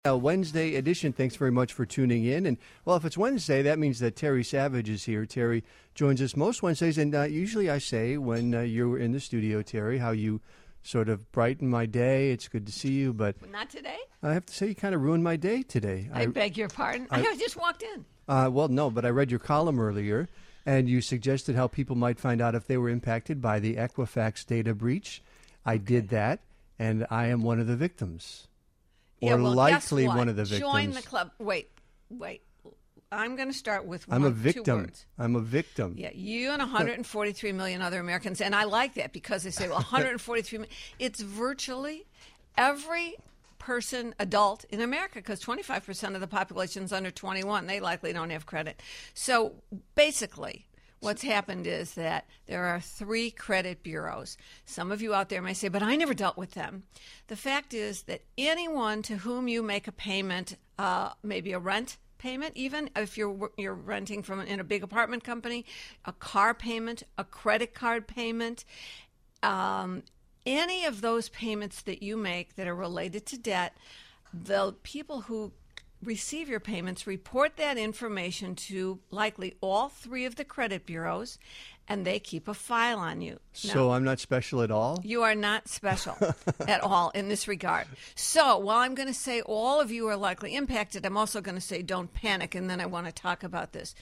Wednesday edition. Thanks very much for tuning in. And, well, if it's Wednesday, that means that Terry Savage is here. Terry joins us most Wednesdays. And usually I say when you're in the studio, Terry, how you sort of brighten my day. It's good to see you. But not today? I have to say you kind of ruined my day today. I beg your pardon. I just walked in. Well, no, but I read your column earlier, and you suggested how people might find out if they were impacted by the Equifax data breach. I did that, and I am one of the victims. Yeah, or well, likely guess what? one of the victims. Join the club. Wait. I'm going to start with I'm a victim. 2 words. I'm a victim. Yeah, you and 143 million other Americans. And I like that because they say, well, 143 million. It's virtually every person, adult in America, because 25% of the population is under 21. They likely don't have credit. So basically, what's happened is that there are 3 credit bureaus. Some of you out there may say, but I never dealt with them. The fact is that anyone to whom you make a payment, maybe a rent payment, even if you're renting from in a big apartment company, a car payment, a credit card payment, any of those payments that you make that are related to debt, the people who receive your payments report that information to likely all 3 of the credit bureaus, and they keep a file on you. So now, I'm not special at all? You are not special at all in this regard. So while I'm going to say all of you are likely impacted, I'm also going to say don't panic, and then I want to talk about this.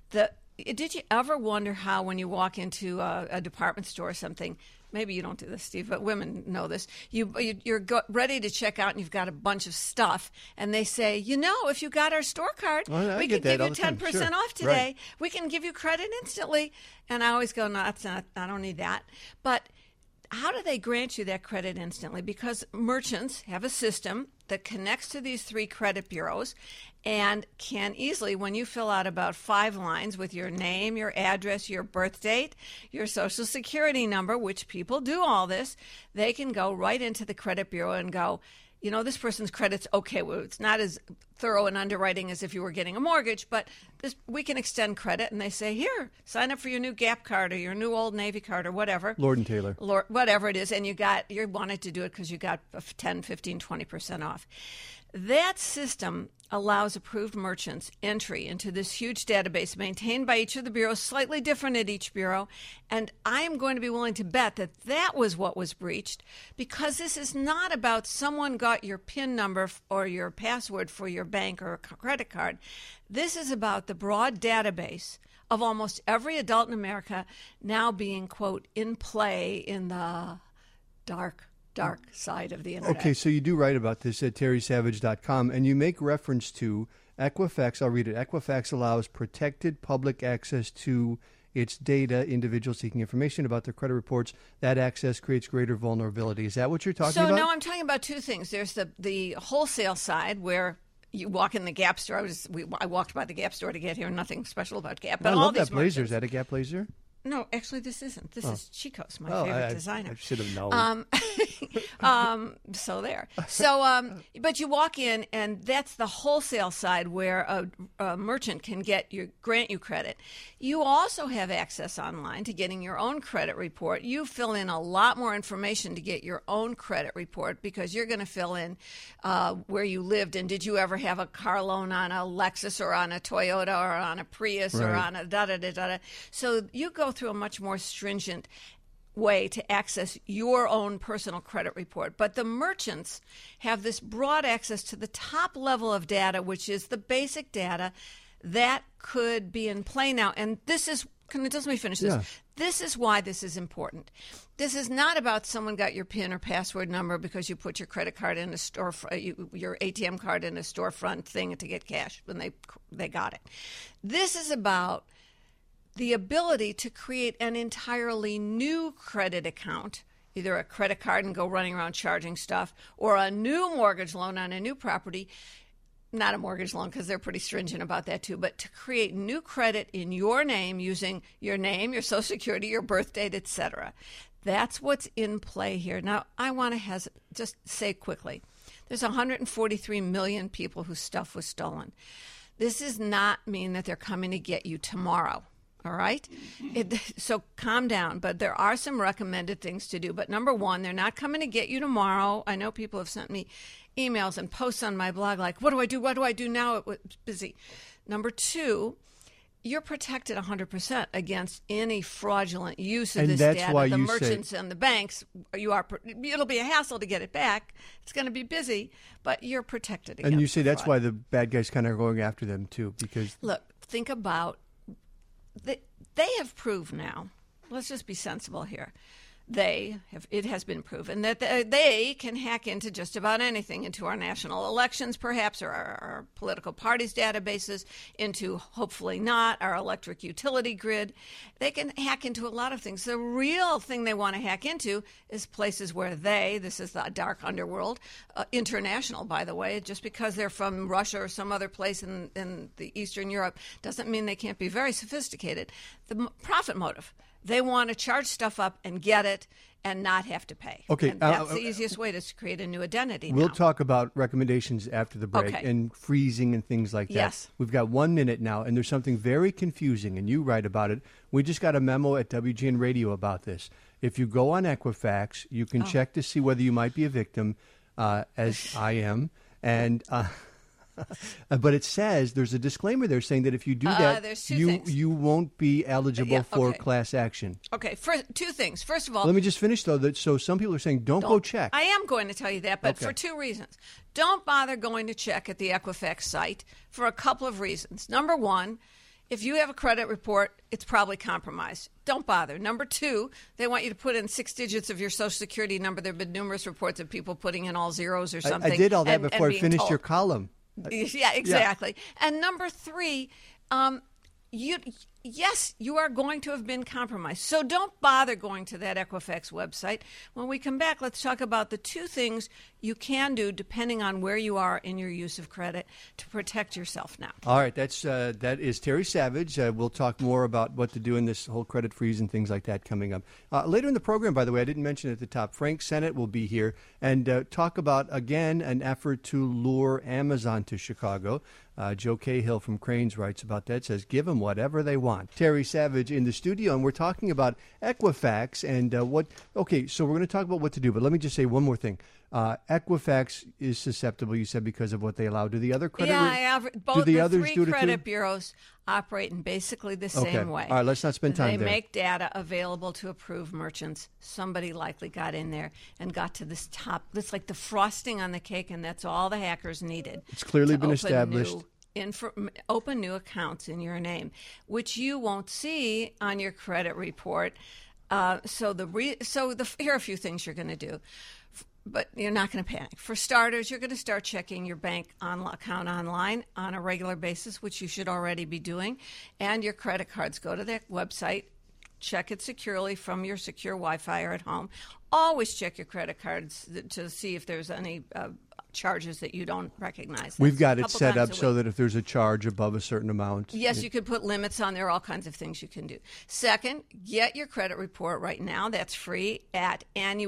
Did you ever wonder how when you walk into a department store or something, maybe you don't do this, Steve, but women know this, you're ready to check out and you've got a bunch of stuff, and they say, if you got our store card, we can give you 10% off today. Right. We can give you credit instantly. And I always go, no, that's not, I don't need that. But how do they grant you that credit instantly? Because merchants have a system that connects to these 3 credit bureaus and can easily, when you fill out about 5 lines with your name, your address, your birth date, your social security number, which people do all this, they can go right into the credit bureau and go, this person's credit's okay. Well, it's not as thorough in underwriting as if you were getting a mortgage, but we can extend credit. And they say, here, sign up for your new Gap card or your new Old Navy card or whatever. Lord & Taylor. Whatever it is. And you wanted to do it because you got 10, 15, 20% off. That system allows approved merchants entry into this huge database maintained by each of the bureaus, slightly different at each bureau. And I am going to be willing to bet that was what was breached, because this is not about someone got your PIN number or your password for your bank or a credit card. This is about the broad database of almost every adult in America now being, quote, in play in the dark side of the internet. Okay, so you do write about this at terrysavage.com, and you make reference to Equifax. I'll read it. Equifax allows protected public access to its data, individuals seeking information about their credit reports. That access creates greater vulnerability. Is that what you're talking about? So, no, I'm talking about 2 things. There's the wholesale side where you walk in the Gap store. I walked by the Gap store to get here. Nothing special about Gap. But I love that blazer. Is that a Gap blazer? No, actually, this isn't. This is Chico's, my favorite designer. I should have known. So there. So, but you walk in, and that's the wholesale side where a merchant can grant you credit. You also have access online to getting your own credit report. You fill in a lot more information to get your own credit report, because you're going to fill in where you lived and did you ever have a car loan on a Lexus or on a Toyota or on a Prius or on a da-da-da-da-da. So you go through a much more stringent way to access your own personal credit report. But the merchants have this broad access to the top level of data, which is the basic data that could be in play now. And this is, just let me finish this. Yeah. This is why this is important. This is not about someone got your PIN or password number because you put your credit card in a store, your ATM card in a storefront thing to get cash when they got it. This is about the ability to create an entirely new credit account, either a credit card and go running around charging stuff, or a new mortgage loan on a new property. Not a mortgage loan, because they're pretty stringent about that too, but to create new credit in your name using your name, your social security, your birth date, etc. That's what's in play here. Now, I want to just say quickly, there's 143 million people whose stuff was stolen. This does not mean that they're coming to get you tomorrow. All right? So calm down. But there are some recommended things to do. But number one, they're not coming to get you tomorrow. I know people have sent me emails and posts on my blog like, what do I do? What do I do now? It was busy. Number two, you're protected 100% against any fraudulent use of And this that's data. why the you merchants and the banks, it'll be a hassle to get it back. It's going to be busy, but you're protected against And you say that's fraud. why the bad guys kind of are going after them too, because Look, think about, they have proved now, let's just be sensible here. It has been proven that they can hack into just about anything, into our national elections, perhaps, or our political parties' databases, into, hopefully not, our electric utility grid. They can hack into a lot of things. The real thing they want to hack into is places where this is the dark underworld, international, by the way. Just because they're from Russia or some other place in the Eastern Europe doesn't mean they can't be very sophisticated. The profit motive. They want to charge stuff up and get it and not have to pay. Okay, And that's the easiest way to create a new identity we'll now. talk about recommendations after the break Okay. and freezing and things like that. Yes. We've got 1 minute now, and there's something very confusing, and you write about it. We just got a memo at WGN Radio about this. If you go on Equifax, you can check to see whether you might be a victim, as I am, and... but it says there's a disclaimer there saying that if you do that, there's two things. you won't be eligible for okay. class action. Okay, two things. First of all, Let me just finish though. So some people are saying don't go check. I am going to tell you that, but Okay. for two reasons. Don't bother going to check at the Equifax site for a couple of reasons. Number one, if you have a credit report, it's probably compromised. Don't bother. Number two, they want you to put in 6 digits of your Social Security number. There have been numerous reports of people putting in all zeros or something. I did all that and before I being finished told. your column. Yeah, exactly. And number three, yes, you are going to have been compromised. So don't bother going to that Equifax website. When we come back, let's talk about the two things you can do depending on where you are in your use of credit to protect yourself now. All right, that is Terry Savage. We'll talk more about what to do in this whole credit freeze and things like that coming up. Later in the program, by the way, I didn't mention it at the top, Frank Sennett will be here and talk about, again, an effort to lure Amazon to Chicago. Joe Cahill from Cranes writes about that, says, give them whatever they want. Terry Savage in the studio, and we're talking about Equifax and okay, so we're going to talk about what to do, but let me just say one more thing. Equifax is susceptible, you said, because of what they allow. Do the other credit? Both the the others three do it too? credit bureaus operate in basically the same way. All right, let's not spend time They there. make data available to approved merchants. Somebody likely got in there and got to this top. That's like the frosting on the cake, and that's all the hackers needed. It's clearly to been open established. Open new accounts in your name, which you won't see on your credit report. Here are a few things you're going to do. But you're not going to panic. For starters, you're going to start checking your bank account online on a regular basis, which you should already be doing, and your credit cards. Go to that website, check it securely from your secure Wi-Fi or at home. Always check your credit cards to see if there's any charges that you don't recognize. We've That's got a it couple set times up a so week. that if there's a charge above a certain amount. Yes, you could put limits on there, all kinds of things you can do. Second, get your credit report right now. That's free at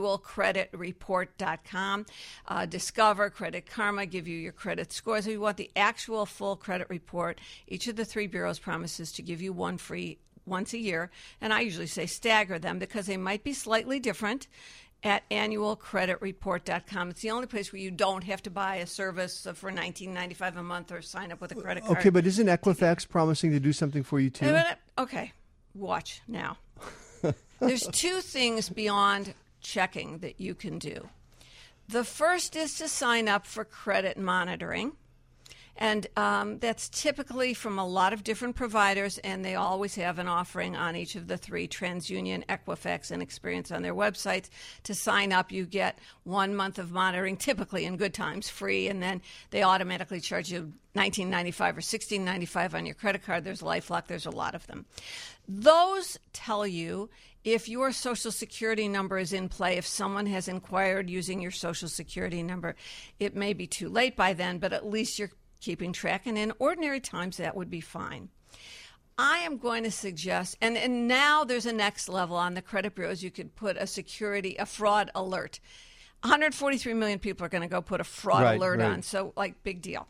annualcreditreport.com. Discover, Credit Karma, give you your credit scores. If you want the actual full credit report, each of the three bureaus promises to give you one free once a year. And I usually say stagger them because they might be slightly different. At annualcreditreport.com. It's the only place where you don't have to buy a service for $19.95 a month or sign up with a credit card. Okay, but isn't Equifax promising to do something for you too? Okay, watch now. There's two things beyond checking that you can do. The first is to sign up for credit monitoring. And that's typically from a lot of different providers, and they always have an offering on each of the three, TransUnion, Equifax, and Experience on their websites. To sign up, you get 1 month of monitoring, typically in good times, free, and then they automatically charge you $19.95 or $16.95 on your credit card. There's LifeLock. There's a lot of them. Those tell you if your Social Security number is in play, if someone has inquired using your Social Security number. It may be too late by then, but at least you're keeping track, and in ordinary times that would be fine. I am going to suggest, and now there's a next level on the credit bureaus. You could put a fraud alert. 143 million people are going to go put a fraud alert on, so big deal.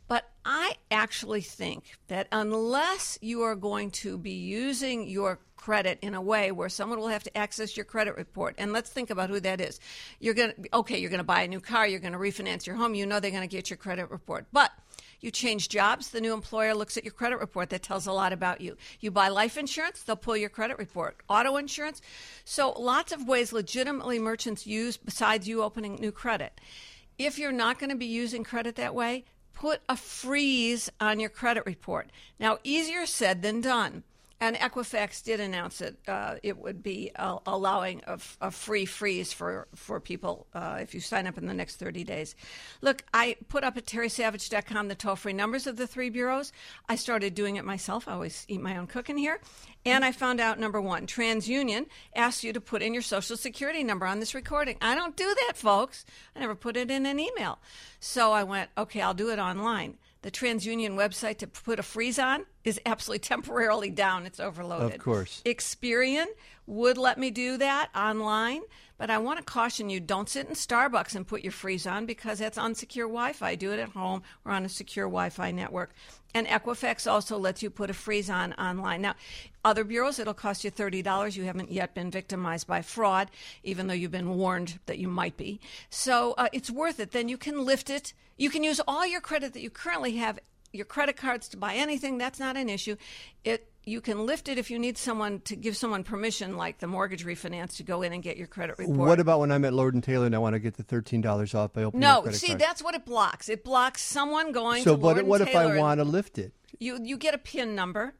But I actually think that unless you are going to be using your credit in a way where someone will have to access your credit report, and let's think about who that is. You're going to buy a new car, you're going to refinance your home, you know they're going to get your credit report. But you change jobs, the new employer looks at your credit report. That tells a lot about you. You buy life insurance, they'll pull your credit report. Auto insurance. So lots of ways legitimately merchants use besides you opening new credit. If you're not going to be using credit that way, put a freeze on your credit report. Now, easier said than done. And Equifax did announce that it would be allowing a free freeze for people if you sign up in the next 30 days. Look, I put up at terrysavage.com the toll-free numbers of the three bureaus. I started doing it myself. I always eat my own cooking here. And I found out, number one, TransUnion asks you to put in your Social Security number on this recording. I don't do that, folks. I never put it in an email. So I went, okay, I'll do it online. The TransUnion website to put a freeze on is absolutely temporarily down. It's overloaded. Of course. Experian would let me do that online, but I want to caution you, don't sit in Starbucks and put your freeze on because that's unsecure Wi-Fi. Do it at home or on a secure Wi-Fi network. And Equifax also lets you put a freeze on online. Now, other bureaus, it'll cost you $30. You haven't yet been victimized by fraud, even though you've been warned that you might be. So it's worth it. Then you can lift it. You can use all your credit that you currently have, your credit cards to buy anything. That's not an issue. You can lift it if you need someone to give someone permission, like the mortgage refinance, to go in and get your credit report. What about when I'm at Lord & Taylor and I want to get the $13 off by opening a credit card? That's what it blocks. It blocks someone going to Lord & Taylor. So what if I want to lift it? You get a PIN number.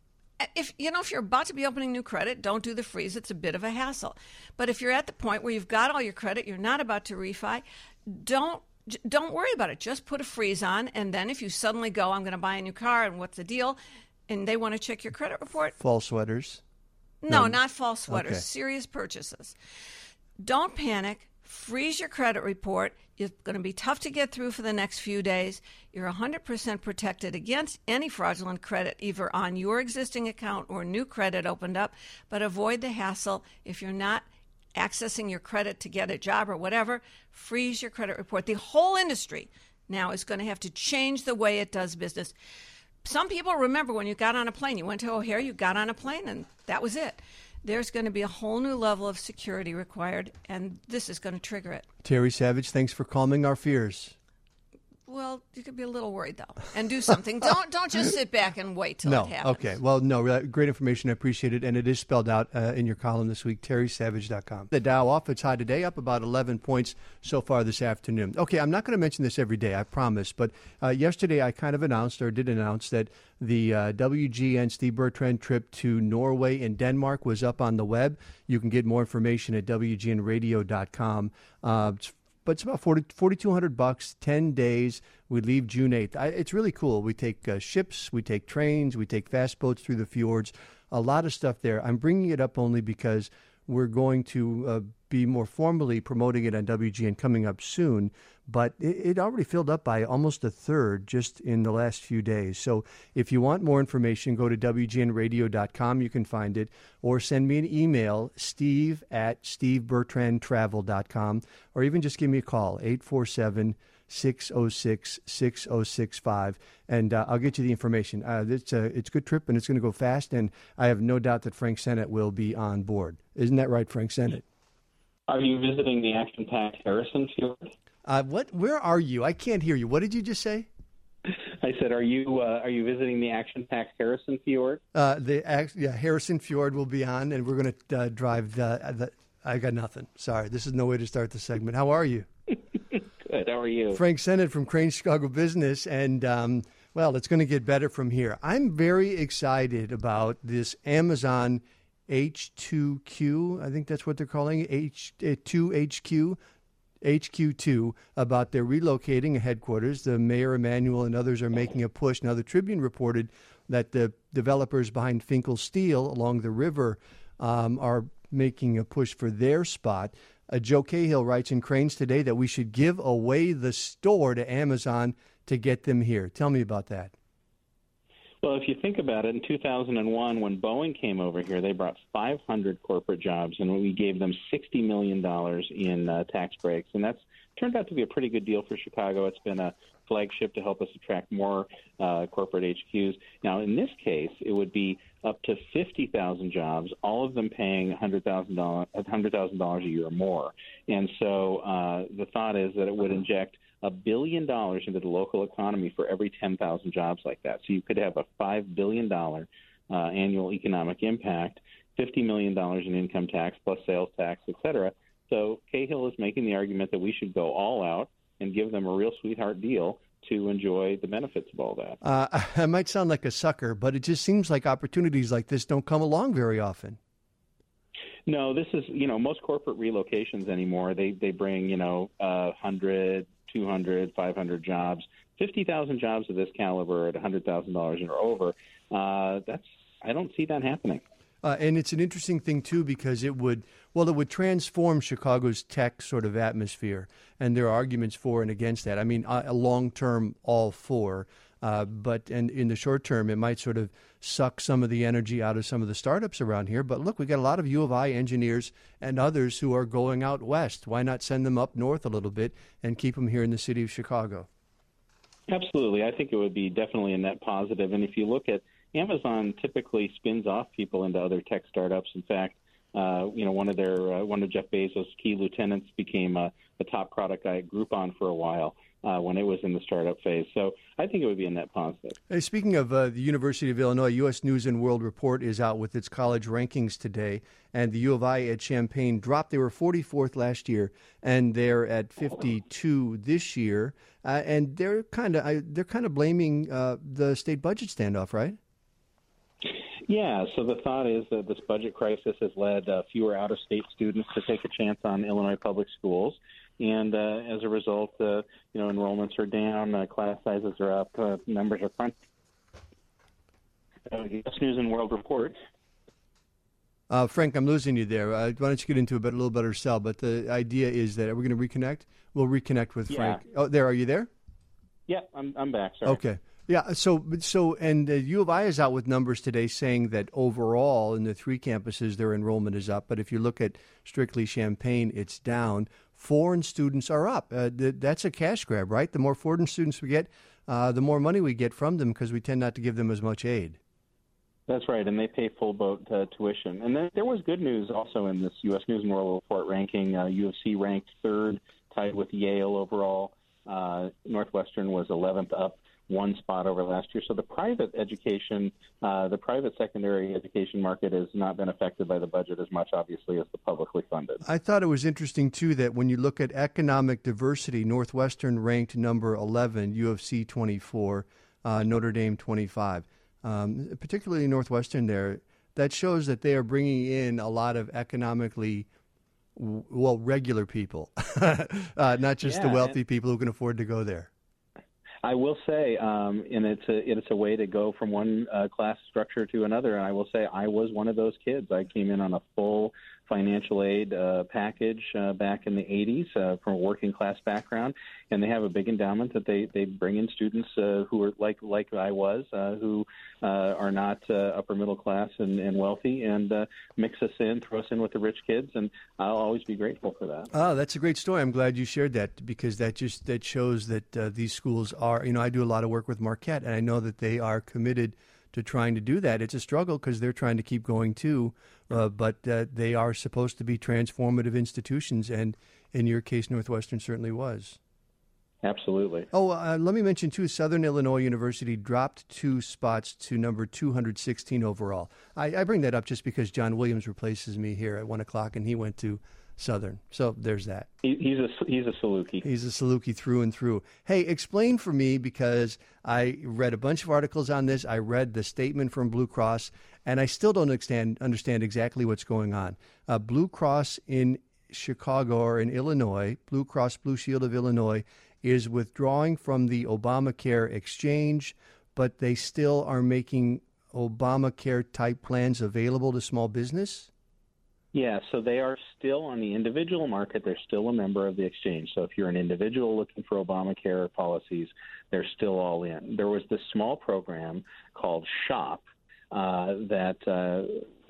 If you're about to be opening new credit, don't do the freeze. It's a bit of a hassle. But if you're at the point where you've got all your credit, you're not about to refi, don't worry about it. Just put a freeze on, and then if you suddenly go, I'm going to buy a new car, and what's the deal? And they want to check your credit report. Fall sweaters? No, not fall sweaters. Okay. Serious purchases. Don't panic. Freeze your credit report. It's going to be tough to get through for the next few days. You're 100% protected against any fraudulent credit, either on your existing account or new credit opened up. But avoid the hassle. If you're not accessing your credit to get a job or whatever, freeze your credit report. The whole industry now is going to have to change the way it does business. Some people remember when you got on a plane, you went to O'Hare, you got on a plane, and that was it. There's going to be a whole new level of security required, and this is going to trigger it. Terry Savage, thanks for calming our fears. Well, you could be a little worried, though, and do something. Don't just sit back and wait till it happens. Okay. Well, no, great information. I appreciate it, and it is spelled out in your column this week, terrysavage.com. The Dow off its high today, up about 11 points so far this afternoon. Okay, I'm not going to mention this every day, I promise, but yesterday I kind of did announce that the WGN Steve Bertrand trip to Norway and Denmark was up on the web. You can get more information at WGNradio.com. But it's about $4,200, 10 days. We leave June 8th. It's really cool. We take ships, we take trains, we take fast boats through the fjords. A lot of stuff there. I'm bringing it up only because we're going to be more formally promoting it on WGN coming up soon. But it already filled up by almost a third just in the last few days. So if you want more information, go to WGNradio.com. You can find it. Or send me an email, steve@stevebertrandtravel.com. Or even just give me a call, 847-606-6065. And I'll get you the information. It's a good trip, and it's going to go fast. And I have no doubt that Frank Sennett will be on board. Isn't that right, Frank Sennett? Are you visiting the action-packed Harrison Fjord? What? Where are you? I can't hear you. What did you just say? I said, are you visiting the action-packed Harrison Fjord? Harrison Fjord will be on, and we're going to drive. I got nothing. Sorry, this is no way to start the segment. How are you? Good. How are you? Frank Sennett from Crane Chicago Business, and it's going to get better from here. I'm very excited about this Amazon H2Q. I think that's what they're calling it, H2HQ. HQ2 about their relocating a headquarters. The mayor, Emanuel, and others are making a push. Now, the Tribune reported that the developers behind Finkel Steel along the river are making a push for their spot. Joe Cahill writes in Cranes today that we should give away the store to Amazon to get them here. Tell me about that. Well, if you think about it, in 2001, when Boeing came over here, they brought 500 corporate jobs, and we gave them $60 million in tax breaks. And that's turned out to be a pretty good deal for Chicago. It's been a flagship to help us attract more corporate HQs. Now, in this case, it would be up to 50,000 jobs, all of them paying $100,000 a year or more. And so the thought is that it would inject $1 billion into the local economy for every 10,000 jobs like that. So you could have a $5 billion annual economic impact, $50 million in income tax plus sales tax, et cetera. So Cahill is making the argument that we should go all out and give them a real sweetheart deal to enjoy the benefits of all that. I might sound like a sucker, but it just seems like opportunities like this don't come along very often. No, this is, most corporate relocations anymore, they bring, 100, 200, 500 jobs. 50,000 jobs of this caliber at $100,000 or over, I don't see that happening. And it's an interesting thing, too, because it would transform Chicago's tech sort of atmosphere. And there are arguments for and against that. I mean, long-term, all for. But in the short term, it might sort of suck some of the energy out of some of the startups around here. But look, we got a lot of U of I engineers and others who are going out west. Why not send them up north a little bit and keep them here in the city of Chicago? Absolutely. I think it would be definitely a net positive. And if you look at Amazon, typically spins off people into other tech startups. In fact, one of Jeff Bezos' key lieutenants became a top product guy at Groupon for a while when it was in the startup phase. So I think it would be a net positive. Hey, speaking of the University of Illinois, U.S. News and World Report is out with its college rankings today, and the U of I at Champaign dropped. They were 44th last year, and they're at 52 this year. And they're kind of blaming the state budget standoff, right? Yeah, so the thought is that this budget crisis has led fewer out-of-state students to take a chance on Illinois public schools. And as a result, enrollments are down, class sizes are up, numbers are front. U.S. News and World Report. Frank, I'm losing you there. Why don't you get into a little better sell? But the idea is that, are we going to reconnect? We'll reconnect with Frank. Oh, there. Are you there? Yeah, I'm back. Sorry. Okay. Yeah, so and U of I is out with numbers today saying that overall in the three campuses their enrollment is up, but if you look at strictly Champaign, it's down. Foreign students are up. That's a cash grab, right? The more foreign students we get, the more money we get from them because we tend not to give them as much aid. That's right, and they pay full boat tuition. And then there was good news also in this U.S. News and World Report ranking. U of C ranked third, tied with Yale overall. Northwestern was 11th, up one spot over last year. So the private education, the private secondary education market has not been affected by the budget as much, obviously, as the publicly funded. I thought it was interesting, too, that when you look at economic diversity, Northwestern ranked number 11, U of C 24, Notre Dame 25. Particularly Northwestern there, that shows that they are bringing in a lot of economically regular people, not just the wealthy people who can afford to go there. I will say, and it's a way to go from one class structure to another. And I will say, I was one of those kids. I came in on a full financial aid package back in the 80s from a working class background, and they have a big endowment that they bring in students who are like I was, who are not upper middle class and wealthy, and mix us in, throw us in with the rich kids, and I'll always be grateful for that. Oh, that's a great story. I'm glad you shared that because that shows that these schools are. I do a lot of work with Marquette, and I know that they are committed to trying to do that. It's a struggle because they're trying to keep going too, but they are supposed to be transformative institutions, and in your case, Northwestern certainly was. Absolutely. Oh, let me mention, too, Southern Illinois University dropped 2 spots to number 216 overall. I bring that up just because John Williams replaces me here at 1 o'clock, and he went to Southern. So there's that. He's a Saluki. He's a Saluki through and through. Hey, explain for me, because I read a bunch of articles on this. I read the statement from Blue Cross, and I still don't understand exactly what's going on. Blue Cross in Chicago or in Illinois, Blue Cross Blue Shield of Illinois, is withdrawing from the Obamacare exchange, but they still are making Obamacare-type plans available to small business? Yeah, so they are still on the individual market. They're still a member of the exchange. So if you're an individual looking for Obamacare policies, they're still all in. There was this small program called SHOP that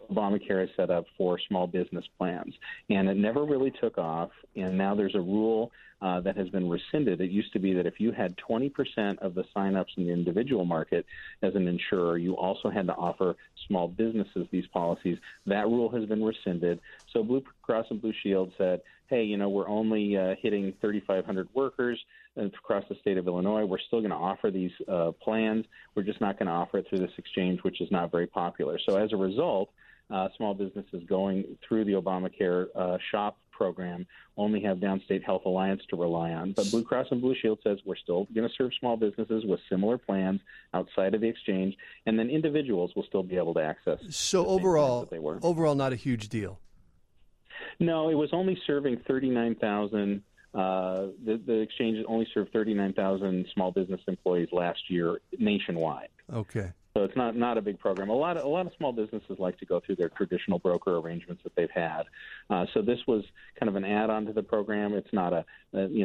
Obamacare is set up for small business plans, and it never really took off. And now there's a rule that has been rescinded. It used to be that if you had 20% of the signups in the individual market as an insurer, you also had to offer small businesses these policies. That rule has been rescinded. So Blue Cross and Blue Shield said, hey, we're only hitting 3,500 workers across the state of Illinois. We're still going to offer these plans. We're just not going to offer it through this exchange, which is not very popular. So as a result, small businesses going through the Obamacare SHOP program only have Downstate Health Alliance to rely on. But Blue Cross and Blue Shield says we're still going to serve small businesses with similar plans outside of the exchange, and then individuals will still be able to access. So overall, not a huge deal. No, it was only serving 39,000. The exchange only served 39,000 small business employees last year nationwide. Okay. So it's not a big program. A lot of small businesses like to go through their traditional broker arrangements that they've had. So this was kind of an add-on to the program. It's not a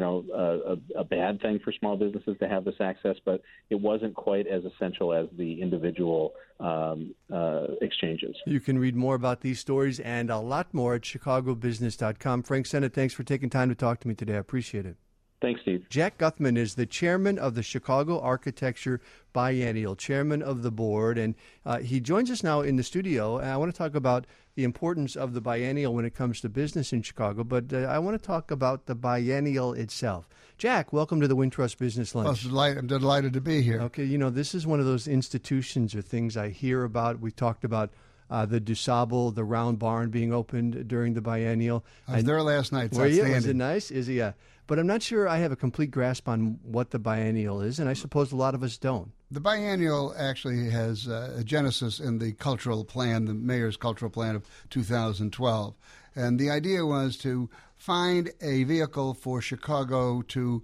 bad thing for small businesses to have this access, but it wasn't quite as essential as the individual exchanges. You can read more about these stories and a lot more at chicagobusiness.com. Frank Sennett, thanks for taking time to talk to me today. I appreciate it. Thanks, Steve. Jack Guthman is the chairman of the Chicago Architecture Biennial, chairman of the board, and he joins us now in the studio. And I want to talk about the importance of the biennial when it comes to business in Chicago, but I want to talk about the biennial itself. Jack, welcome to the Wintrust Business Lunch. Well, I'm delighted to be here. Okay, this is one of those institutions or things I hear about. We talked about the DuSable, the Round Barn being opened during the biennial. I was there last night. Were you? Was it nice? Is it? Yeah. But I'm not sure I have a complete grasp on what the biennial is, and I suppose a lot of us don't. The biennial actually has a genesis in the cultural plan, the mayor's cultural plan of 2012. And the idea was to find a vehicle for Chicago to,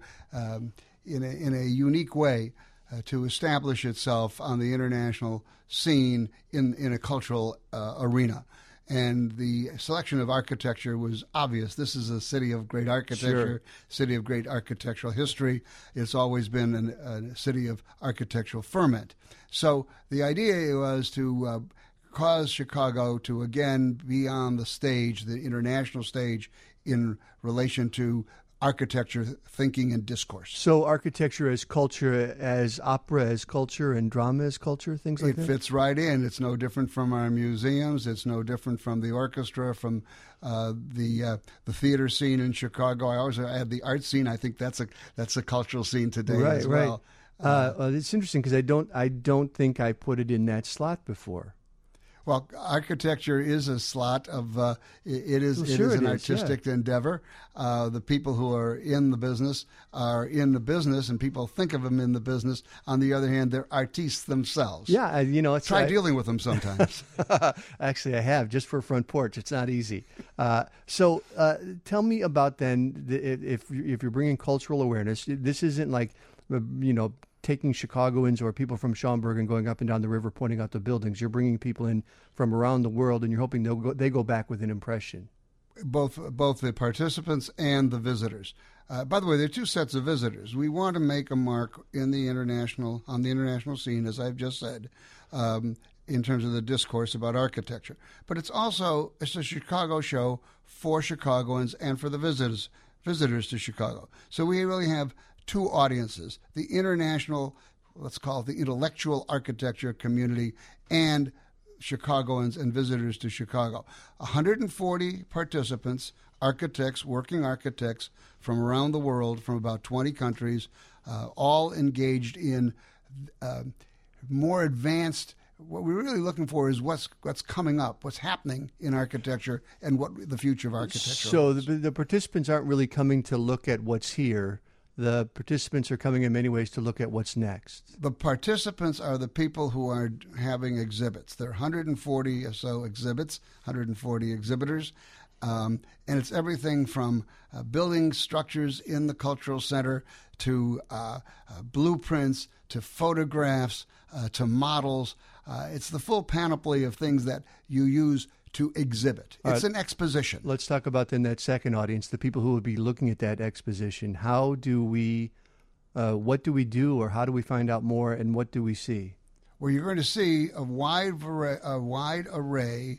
in a unique way, to establish itself on the international scene in a cultural arena. And the selection of architecture was obvious. This is a city of great architecture, city of great architectural history. It's always been a city of architectural ferment. So the idea was to cause Chicago to again be on the stage, the international stage, in relation to architecture, thinking, and discourse. So architecture as culture, as opera as culture, and drama as culture, things like that? It fits right in. It's no different from our museums. It's no different from the orchestra, from the theater scene in Chicago. I always add the art scene. I think that's a cultural scene today as well. Right. It's interesting because I don't think I put it in that slot before. Well, architecture is a slot of it is an artistic endeavor. The people who are in the business are in the business, and people think of them in the business. On the other hand, they're artistes themselves. Yeah, try dealing with them sometimes. Actually, I have, just for Front Porch. It's not easy. So tell me about then if you're bringing cultural awareness. This isn't like taking Chicagoans or people from Schaumburg and going up and down the river pointing out the buildings. You're bringing people in from around the world, and you're hoping they go back with an impression. Both the participants and the visitors. By the way, there are two sets of visitors. We want to make a mark on the international scene, as I've just said, in terms of the discourse about architecture. But it's a Chicago show for Chicagoans and for the visitors to Chicago. So we really have two audiences, the international, let's call it the intellectual architecture community, and Chicagoans and visitors to Chicago. 140 participants, architects, working architects from around the world, from about 20 countries, all engaged in more advanced. What we're really looking for is what's coming up, what's happening in architecture, and what the future of architecture So is. The participants aren't really coming to look at what's here. The participants are coming in many ways to look at what's next. The participants are the people who are having exhibits. There are 140 or so exhibits, 140 exhibitors, and it's everything from building structures in the cultural center to blueprints to photographs to models. It's the full panoply of things that you use to exhibit. It's an exposition. Let's talk about then that second audience, the people who would be looking at that exposition. How do we, what do we do, or how do we find out more, and what do we see? Well, you're going to see a wide array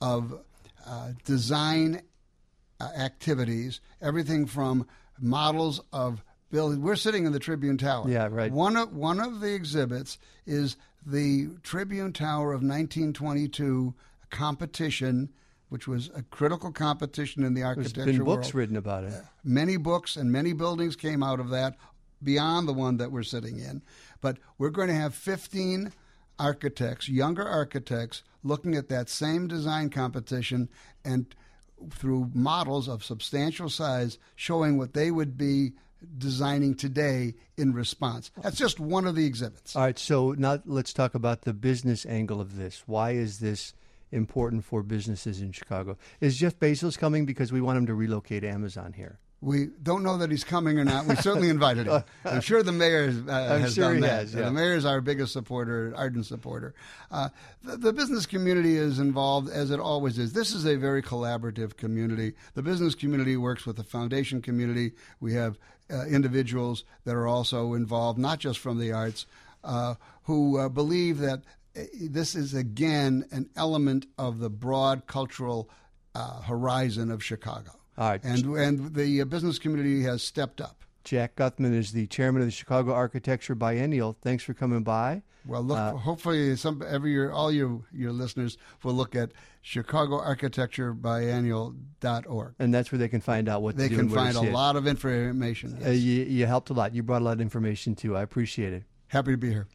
of design activities, everything from models of buildings. We're sitting in the Tribune Tower. Yeah, right. One of the exhibits is the Tribune Tower of 1922 competition, which was a critical competition in the architecture There's been world. books written about it. Many books and many buildings came out of that beyond the one that we're sitting in. But we're going to have 15 architects, younger architects, looking at that same design competition and through models of substantial size showing what they would be designing today in response. That's just one of the exhibits. All right, so now let's talk about the business angle of this. Why is this important for businesses in Chicago? Is Jeff Bezos coming because we want him to relocate Amazon here? We don't know that he's coming or not. We certainly invited him. I'm sure the mayor has sure done he that. has, yeah. The mayor is our biggest supporter, ardent supporter. The business community is involved, as it always is. This is a very collaborative community. The business community works with the foundation community. We have individuals that are also involved, not just from the arts, who believe that this is, again, an element of the broad cultural horizon of Chicago. All right. And the business community has stepped up. Jack Guthman is the chairman of the Chicago Architecture Biennial. Thanks for coming by. Well, look. Hopefully, every year, all your listeners will look at ChicagoArchitectureBiennial.org. And that's where they can find out what they to do. can and where find to a see it. lot of information. Yes. You helped a lot. You brought a lot of information, too. I appreciate it. Happy to be here.